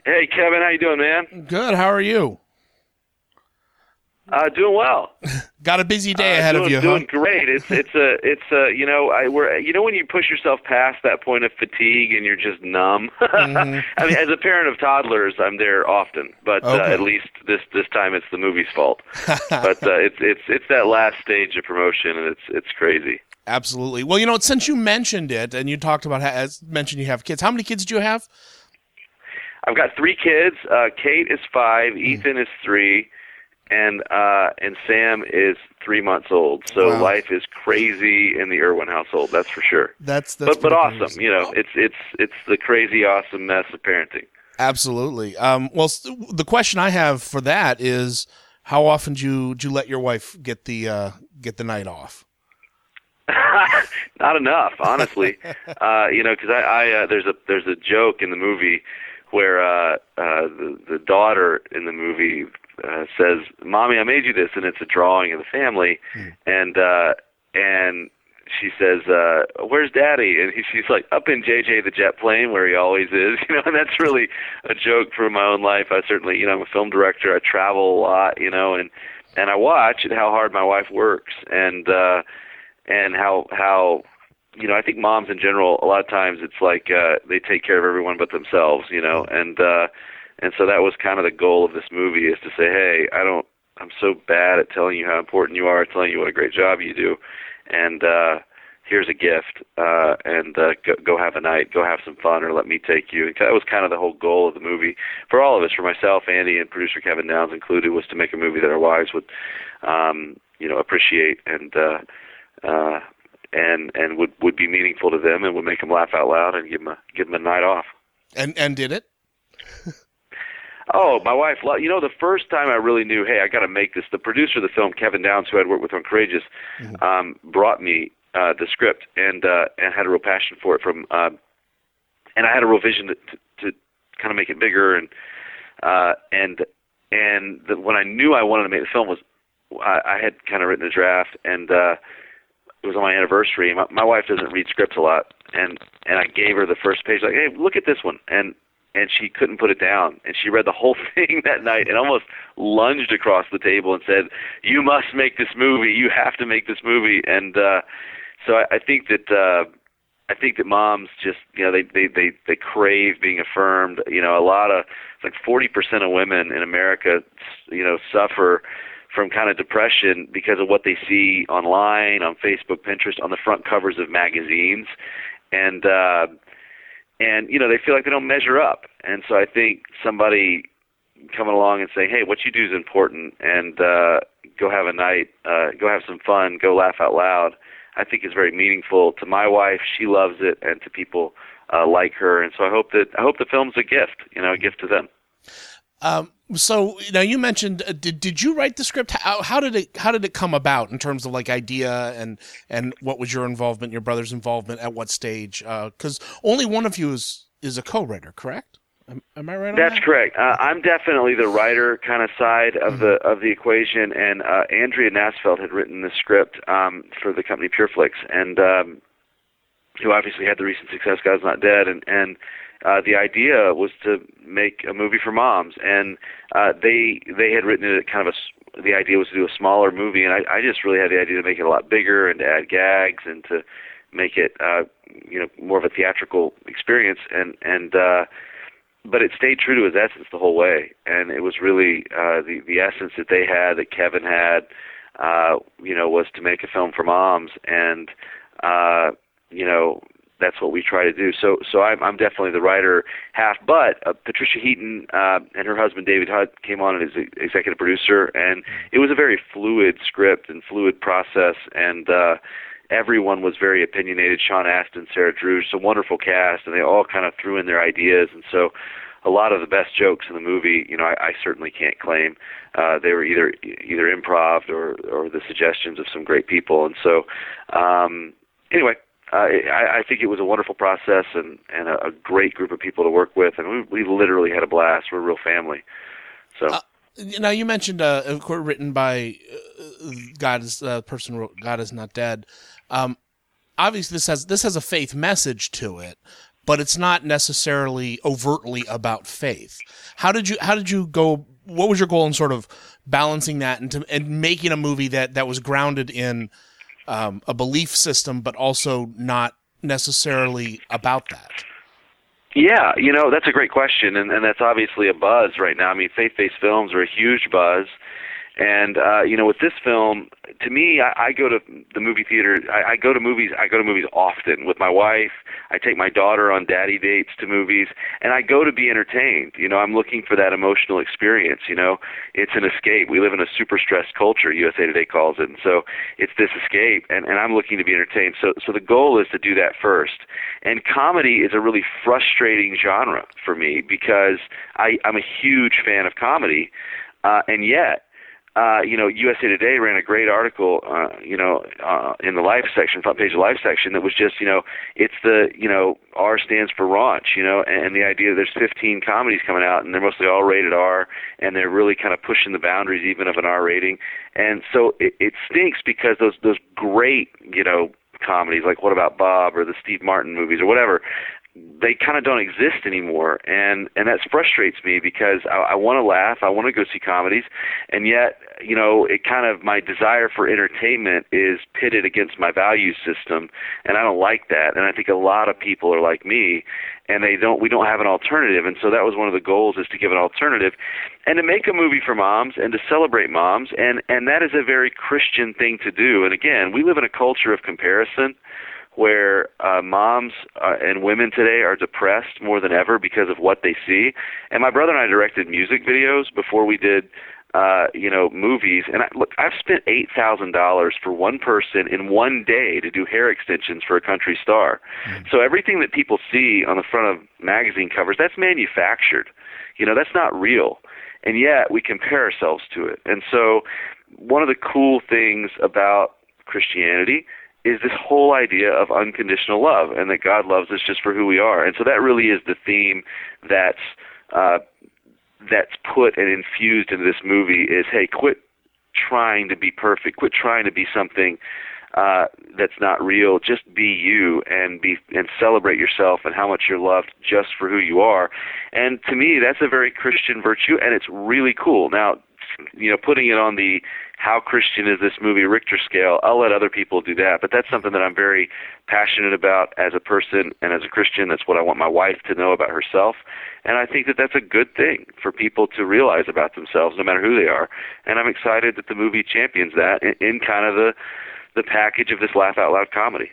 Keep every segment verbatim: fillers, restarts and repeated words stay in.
Hey, Kevin, how you doing, man? Good. How are you? Uh, doing well. Got a busy day uh, ahead doing, of you, Doing huh? great. It's it's a it's a you know I we're you know when you push yourself past that point of fatigue and you're just numb. Mm-hmm. I mean, as a parent of toddlers, I'm there often, but Okay. uh, at least this this time it's the movie's fault. but uh, it's it's it's that last stage of promotion, and it's it's crazy. Absolutely. Well, you know, since you mentioned it and you talked about, as mentioned, you have kids. How many kids do you have? I've got three kids. Uh, Kate is five. Mm. Ethan is three. And uh, and Sam is three months old, so Wow. life is crazy in the Irwin household. That's for sure. That's that's but but pretty awesome, crazy. you know. It's it's it's the crazy awesome mess of parenting. Absolutely. Um, well, s- the question I have for that is, how often do you do you let your wife get the uh, get the night off? Not enough, honestly. uh, you know, because I, I uh, there's a there's a joke in the movie where uh, uh, the the daughter in the movie uh, says, "Mommy, I made you this," and it's a drawing of the family, Hmm. and uh, and she says, uh, "Where's Daddy?" And he, she's like, "Up in J J the jet plane, where he always is." You know, and that's really a joke from my own life. I certainly, you know, I'm a film director. I travel a lot, you know, and and I watch how hard my wife works, and uh, and how how. You know, I think moms in general, a lot of times it's like uh, they take care of everyone but themselves, you know, and uh, and so that was kind of the goal of this movie, is to say, hey, I don't, I'm so bad at telling you how important you are, telling you what a great job you do, and uh, here's a gift, uh, and uh, go, go have a night, go have some fun, or let me take you. And that was kind of the whole goal of the movie for all of us, for myself, Andy, and producer Kevin Downs included, was to make a movie that our wives would, um, you know, appreciate and. Uh, uh, and and would, would be meaningful to them, and would make them laugh out loud and give them a give them a night off. And and did it? Oh, my wife, lo- you know, the first time I really knew, hey, I got to make this. The producer of the film, Kevin Downs, who I'd worked with on Courageous, Mhm. um, brought me uh, the script and uh, and had a real passion for it. From uh, and I had a real vision to, to, to kind of make it bigger, and uh, and and the, when I knew I wanted to make the film was I, I had kind of written a draft, and uh, it was on my anniversary. My, my wife doesn't read scripts a lot, and and I gave her the first page, like, hey, look at this one, and and she couldn't put it down, and she read the whole thing that night, and almost lunged across the table and said, "You must make this movie. You have to make this movie." And uh, so I, I think that uh, I think that moms just, you know, they they they they crave being affirmed. You know, a lot of, like forty percent of women in America, you know, suffer from kind of depression because of what they see online, on Facebook, Pinterest, on the front covers of magazines, and uh, and you know, they feel like they don't measure up. And so I think somebody coming along and saying, "Hey, what you do is important, and uh, go have a night, uh, go have some fun, go laugh out loud," I think is very meaningful to my wife. She loves it, and to people uh, like her. And so I hope that I hope the film's a gift, you know, a gift to them. Um, so now you mentioned, uh, did did you write the script? How, how did it how did it come about in terms of like idea, and and what was your involvement, your brother's involvement at what stage? Because uh, only one of you is is a co-writer, correct? Am, am I right on That's that? correct. Uh, I'm definitely the writer kind of side of Mhm. the of the equation, and uh, Andrea Nasfeld had written the script um, for the company PureFlix, and um, who obviously had the recent success, God's Not Dead, and and uh, the idea was to make a movie for moms, and uh, they they had written it kind of a, the idea was to do a smaller movie, and I, I just really had the idea to make it a lot bigger and to add gags and to make it uh, you know, more of a theatrical experience, and and uh, but it stayed true to its essence the whole way, and it was really uh, the the essence that they had, that Kevin had, uh, you know, was to make a film for moms, and uh, you know, that's what we try to do. So, so I'm, I'm definitely the writer half, but uh, Patricia Heaton uh, and her husband David Hutt came on as the executive producer, and it was a very fluid script and fluid process, and uh, everyone was very opinionated. Sean Astin, Sarah Drew, just a wonderful cast, and they all kind of threw in their ideas, and so a lot of the best jokes in the movie, you know, I, I certainly can't claim. Uh, they were either either improv or, or the suggestions of some great people, and so um, anyway. Uh, I, I think it was a wonderful process, and, and a, a great group of people to work with, and we, we literally had a blast. We're a real family. So Uh, now you mentioned uh, a quote written by uh, God is uh, person wrote God is not dead. Um, obviously, this has this has a faith message to it, but it's not necessarily overtly about faith. How did you how did you go? What was your goal in sort of balancing that and to, and making a movie that that was grounded in um, a belief system, but also not necessarily about that? Yeah, you know, that's a great question, and, and that's obviously a buzz right now. I mean, faith-based films are a huge buzz, and uh, you know, with this film, to me, I, I go to the movie theater. I, I go to movies. I go to movies often with my wife. I take my daughter on daddy dates to movies, and I go to be entertained. You know, I'm looking for that emotional experience. You know, it's an escape. We live in a super stressed culture, U S A Today calls it, and so it's this escape, and, and I'm looking to be entertained. So, so the goal is to do that first. And comedy is a really frustrating genre for me because I, I'm a huge fan of comedy, uh, and yet. Uh, you know, U S A Today ran a great article, uh, you know, uh, in the Life section, front page of Life section, that was just, you know, it's the, you know, R stands for raunch, you know, and, and the idea that there's fifteen comedies coming out, and they're mostly all rated R, and they're really kind of pushing the boundaries even of an R rating. And so it, it stinks because those those great, you know, comedies like What About Bob or the Steve Martin movies or whatever, they kind of don't exist anymore, and and that frustrates me because I, I want to laugh, I want to go see comedies, and yet, you know, it kind of, my desire for entertainment is pitted against my value system, and I don't like that, and I think a lot of people are like me, and they don't, we don't have an alternative, and so that was one of the goals, is to give an alternative, and to make a movie for moms, and to celebrate moms, and, and that is a very Christian thing to do, and again, we live in a culture of comparison, where uh, moms uh, and women today are depressed more than ever because of what they see. And my brother and I directed music videos before we did, uh, you know, movies. And I, look, I've spent eight thousand dollars for one person in one day to do hair extensions for a country star. Mm. So everything that people see on the front of magazine covers, that's manufactured. You know, that's not real. And yet we compare ourselves to it. And so one of the cool things about Christianity is this whole idea of unconditional love, and that God loves us just for who we are. And so that really is the theme that's uh, that's put and infused into this movie is, hey, quit trying to be perfect, quit trying to be something uh, that's not real. Just be you, and be and celebrate yourself and how much you're loved just for who you are. And to me, that's a very Christian virtue, and it's really cool. Now, you know, putting it on the how Christian is this movie Richter scale, I'll let other people do that. But that's something that I'm very passionate about as a person and as a Christian. That's what I want my wife to know about herself. And I think that that's a good thing for people to realize about themselves, no matter who they are. And I'm excited that the movie champions that in, in kind of the, the package of this laugh out loud comedy.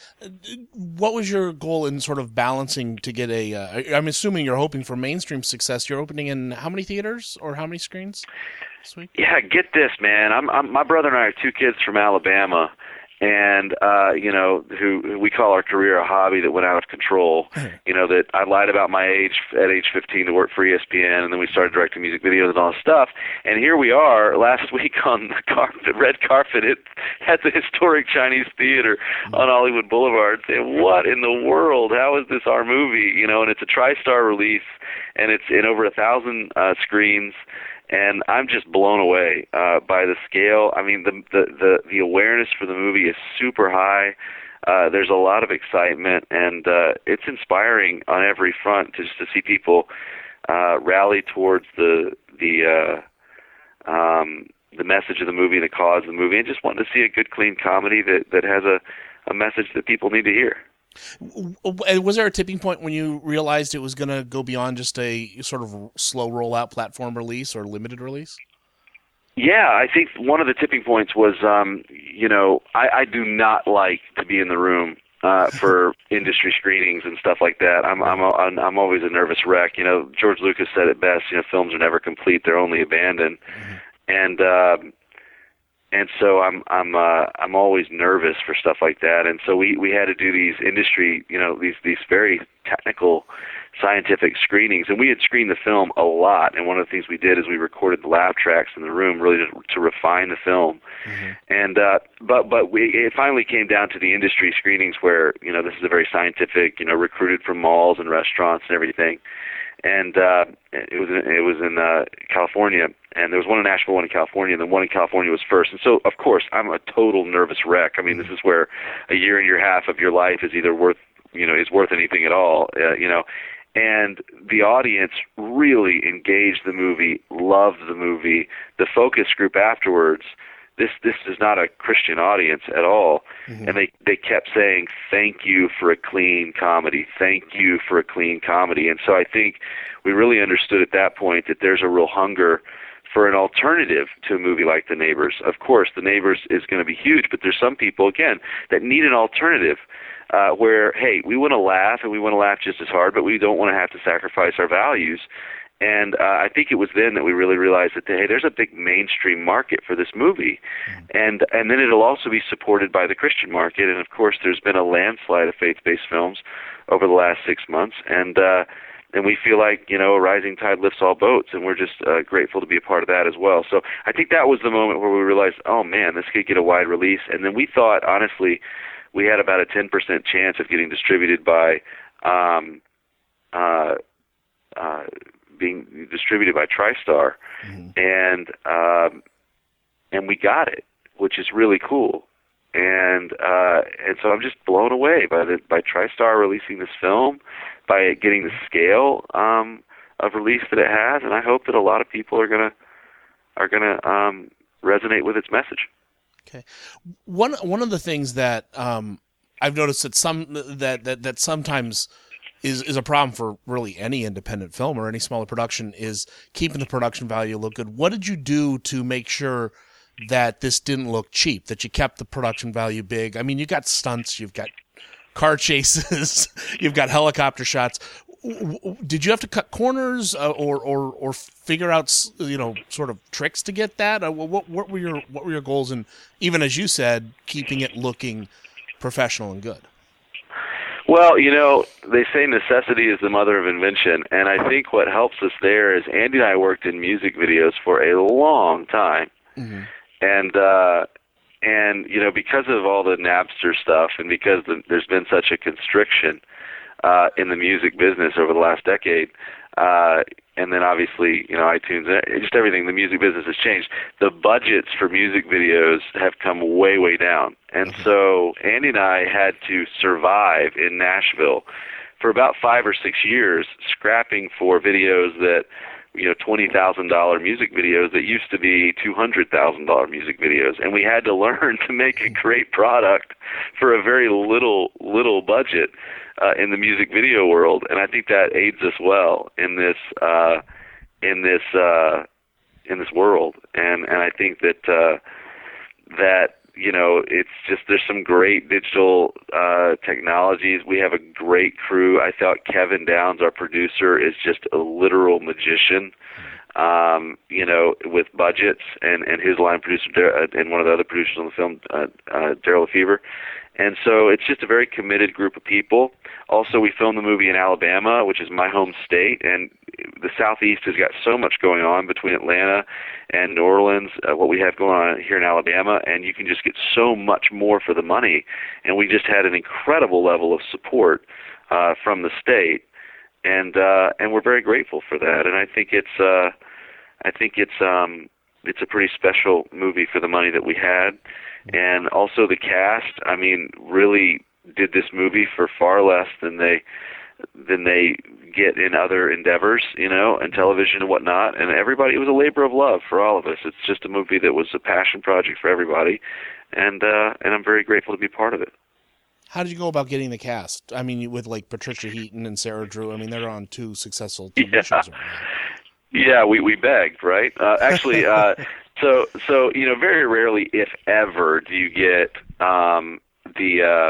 What was your goal in sort of balancing to get a, uh, I'm assuming you're hoping for mainstream success. You're opening in how many theaters or how many screens this week? Yeah, get this, man. I'm, I'm my brother and I are two kids from Alabama, and uh, you know, who, who we call our career a hobby that went out of control. You know, that I lied about my age at age fifteen to work for E S P N, and then we started directing music videos and all this stuff. And here we are last week on the carpet, red carpet at, at the historic Chinese Theater on Hollywood Boulevard, saying, "What in the world? How is this our movie?" You know, and it's a TriStar release, and it's in over a thousand uh, screens. And I'm just blown away uh, by the scale. I mean, the, the the the awareness for the movie is super high. Uh, there's a lot of excitement, and uh, it's inspiring on every front to just to see people uh, rally towards the the uh, um, the message of the movie, the cause of the movie, and just wanting to see a good, clean comedy that that has a, a message that people need to hear. Was there a tipping point when you realized it was going to go beyond just a sort of slow rollout platform release or limited release? Yeah, I think one of the tipping points was, um, you know, I, I do not like to be in the room uh, for industry screenings and stuff like that. I'm I'm a, I'm always a nervous wreck. You know, George Lucas said it best. You know, films are never complete; they're only abandoned. Mm-hmm. And uh, And so I'm I'm uh, I'm always nervous for stuff like that, and so we, we had to do these industry, you know, these these very technical, scientific screenings, and we had screened the film a lot. And one of the things we did is we recorded the laugh tracks in the room, really to, to refine the film. Mm-hmm. And uh, but but we it finally came down to the industry screenings where, you know, this is a very scientific, you know, recruited from malls and restaurants and everything. And uh, it was in, it was in uh, California, and there was one in Nashville, one in California, and the one in California was first. And so, of course, I'm a total nervous wreck. I mean, this is where a year and a year half of your life is either worth you know, is worth anything at all, uh, you know. And the audience really engaged the movie, loved the movie. The focus group afterwards, this this is not a Christian audience at all. Mm-hmm. And they, they kept saying, thank you for a clean comedy. Thank you for a clean comedy. And so I think we really understood at that point that there's a real hunger for an alternative to a movie like The Neighbors. Of course, The Neighbors is going to be huge, but there's some people, again, that need an alternative uh, where, hey, we want to laugh, and we want to laugh just as hard, but we don't want to have to sacrifice our values. And uh, I think it was then that we really realized that, hey, there's a big mainstream market for this movie. And and then it'll also be supported by the Christian market. And, of course, there's been a landslide of faith-based films over the last six months. And uh, and we feel like, you know, a rising tide lifts all boats, and we're just uh, grateful to be a part of that as well. So I think that was the moment where we realized, oh, man, this could get a wide release. And then we thought, honestly, we had about a ten percent chance of getting distributed by um, uh, uh, being distributed by TriStar, mm-hmm. and um, and we got it, which is really cool. And uh, and so I'm just blown away by the by TriStar releasing this film, by it getting the scale um, of release that it has, and I hope that a lot of people are gonna are gonna um, resonate with its message. Okay, one one of the things that um, I've noticed that some that that that sometimes is is a problem for really any independent film or any smaller production is keeping the production value look good. What did you do to make sure that this didn't look cheap, that you kept the production value big? I mean, you got stunts, you've got car chases, you've got helicopter shots. Did you have to cut corners uh, or, or or figure out, you know, sort of tricks to get that? Uh, what what were your what were your goals in, even as you said, keeping it looking professional and good? Well, you know, they say necessity is the mother of invention, and I think what helps us there is Andy and I worked in music videos for a long time. Mm-hmm. And, uh, and you know, because of all the Napster stuff and because the, there's been such a constriction uh, in the music business over the last decade, uh, and then obviously, you know, iTunes, just everything, the music business has changed. The budgets for music videos have come way, way down. And mm-hmm. so Andy and I had to survive in Nashville for about five or six years, scrapping for videos that, you know, twenty thousand dollars music videos that used to be two hundred thousand dollars music videos. And we had to learn to make a great product for a very little, little budget uh, in the music video world. And I think that aids us well in this, uh, in this, uh, in this world. And, and I think that, uh, that, you know, it's just, there's some great digital uh, technologies. We have a great crew. I thought Kevin Downs, our producer, is just a literal magician, um, you know, with budgets, and, and his line producer, and one of the other producers on the film, uh, uh, Daryl Lefevre. And so it's just a very committed group of people. Also, we filmed the movie in Alabama, which is my home state, and the Southeast has got so much going on between Atlanta and New Orleans, uh, what we have going on here in Alabama, and you can just get so much more for the money. And we just had an incredible level of support uh, from the state, and uh, and we're very grateful for that. And I think it's uh, I think it's um, it's a pretty special movie for the money that we had. And also the cast, I mean, really did this movie for far less than they than they get in other endeavors, you know, and television and whatnot. And everybody, it was a labor of love for all of us. It's just a movie that was a passion project for everybody, and uh, and I'm very grateful to be part of it. How did you go about getting the cast? I mean, with like Patricia Heaton and Sarah Drew. I mean, they're on two successful T V yeah. shows right now. Yeah, we we begged, right? Uh, actually. Uh, So, so you know, very rarely, if ever, do you get um, the uh,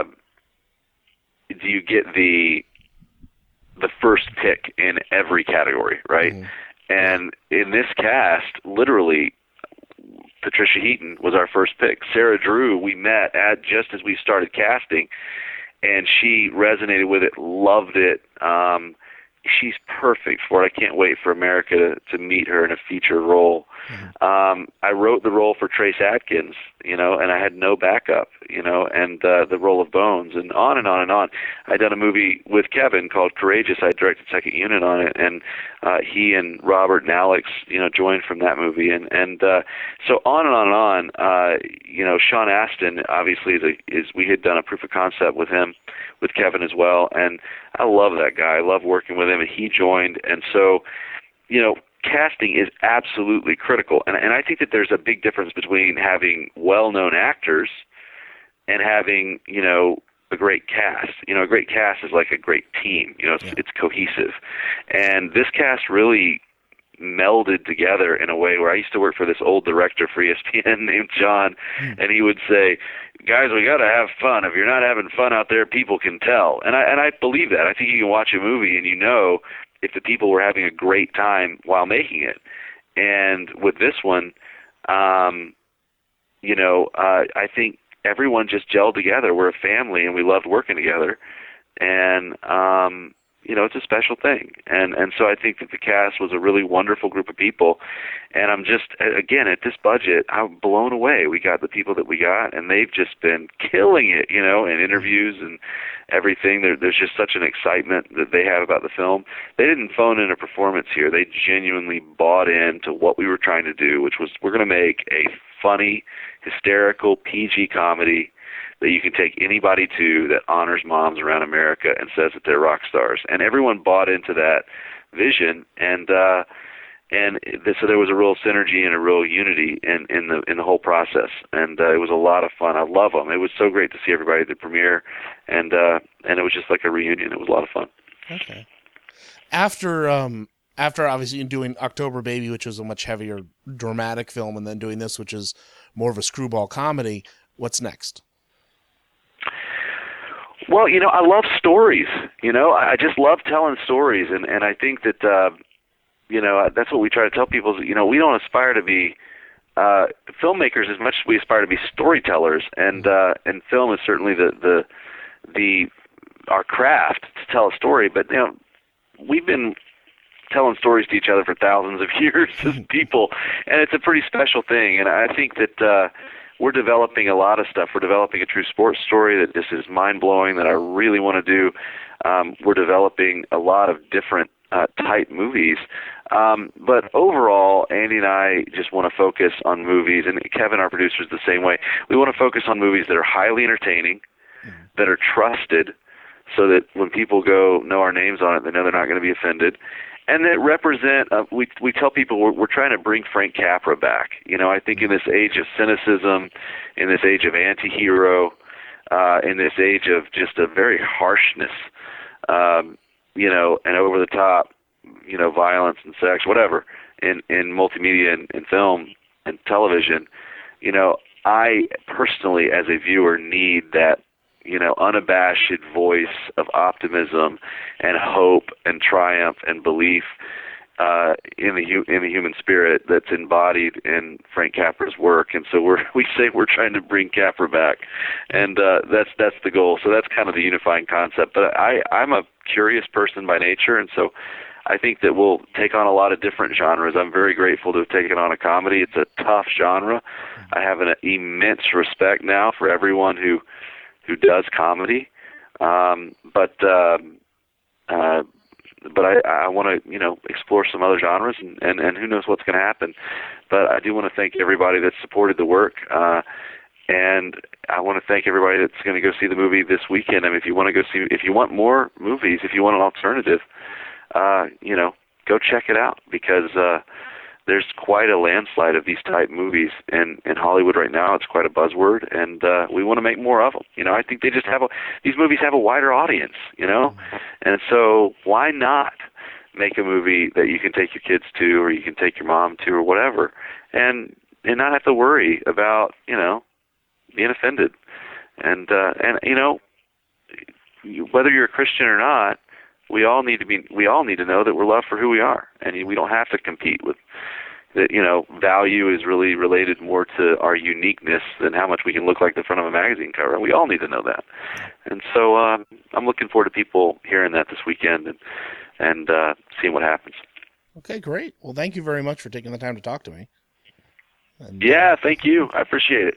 do you get the the first pick in every category, right? Mm-hmm. And in this cast, literally, Patricia Heaton was our first pick. Sarah Drew, we met at just as we started casting, and she resonated with it, loved it. Um, she's perfect for it. I can't wait for America to, to meet her in a feature role. Mm-hmm. Um, I wrote the role for Trace Adkins, you know, and I had no backup, you know, and uh, the role of Bones, and on and on and on. I'd done a movie with Kevin called Courageous. I directed Second Unit on it, and uh, he and Robert and Alex, you know, joined from that movie, and and uh, so on and on and on. Uh, you know, Sean Astin obviously is, a, is we had done a proof of concept with him, with Kevin as well, and I love that guy. I love working with him, and he joined, and so, you know, casting is absolutely critical, and and I think that there's a big difference between having well-known actors and having, you know, a great cast. You know, a great cast is like a great team. You know, it's, yeah. it's cohesive, and this cast really melded together in a way where I used to work for this old director for E S P N named John, mm. and he would say, guys, we got to have fun. If you're not having fun out there, people can tell. And I and I believe that. I think you can watch a movie and you know if the people were having a great time while making it. And with this one, um, you know, uh, I think everyone just gelled together. We're a family, and we loved working together. And um, you know, it's a special thing. And and so I think that the cast was a really wonderful group of people. And I'm just, again, at this budget, I'm blown away. We got the people that we got, and they've just been killing it, you know, in interviews and everything. There, there's just such an excitement that they have about the film. They didn't phone in a performance here. They genuinely bought into what we were trying to do, which was we're going to make a funny, hysterical P G comedy that you can take anybody to that honors moms around America and says that they're rock stars. And everyone bought into that vision, and uh, and th- so there was a real synergy and a real unity in, in the in the whole process. And uh, it was a lot of fun. I love them. It was so great to see everybody at the premiere, and uh, and it was just like a reunion. It was a lot of fun. Okay. After um after obviously doing October Baby, which was a much heavier dramatic film, and then doing this, which is more of a screwball comedy, what's next? Well, you know, I love stories. You know, I just love telling stories, and, and I think that, uh, you know, that's what we try to tell people. Is, you know, we don't aspire to be uh, filmmakers as much as we aspire to be storytellers, and uh, and film is certainly the the the our craft to tell a story. But you know, we've been telling stories to each other for thousands of years as people, and it's a pretty special thing. And I think that. Uh, We're developing a lot of stuff. We're developing a true sports story that just is mind-blowing that I really want to do. Um, we're developing a lot of different uh, type movies. Um, but overall, Andy and I just want to focus on movies, and Kevin, our producer, is the same way. We want to focus on movies that are highly entertaining, mm-hmm. that are trusted, so that when people go know our names on it, they know they're not going to be offended. And that represent, uh, we we tell people we're, we're trying to bring Frank Capra back. You know, I think in this age of cynicism, in this age of anti-hero, uh, in this age of just a very harshness, um, you know, and over the top, you know, violence and sex, whatever, in, in multimedia and, and film and television, you know, I personally, as a viewer, need that, you know, unabashed voice of optimism and hope and triumph and belief uh, in the hu- in the human spirit that's embodied in Frank Capra's work. And so we're we say we're trying to bring Capra back, and uh, that's that's the goal. So that's kind of the unifying concept. But I I'm a curious person by nature, and so I think that we'll take on a lot of different genres. I'm very grateful to have taken on a comedy. It's a tough genre. I have an immense respect now for everyone who. who does comedy, um, but uh, uh, but I, I want to you know explore some other genres, and, and, and who knows what's going to happen. But I do want to thank everybody that supported the work, uh, and I want to thank everybody that's going to go see the movie this weekend. I mean, if you want to go see, if you want more movies, if you want an alternative, uh, you know, go check it out, because uh, there's quite a landslide of these type movies in, in Hollywood right now. It's quite a buzzword, and uh, we want to make more of them. You know, I think they just have a, these movies have a wider audience, you know, and so why not make a movie that you can take your kids to, or you can take your mom to, or whatever, and and not have to worry about, you know, being offended. And uh, and you know, whether you're a Christian or not, we all need to be. We all need to know that we're loved for who we are, and we don't have to compete with. That, you know, value is really related more to our uniqueness than how much we can look like the front of a magazine cover. We all need to know that, and so um, I'm looking forward to people hearing that this weekend and and uh, seeing what happens. Okay, great. Well, thank you very much for taking the time to talk to me. And, yeah, thank you. I appreciate it.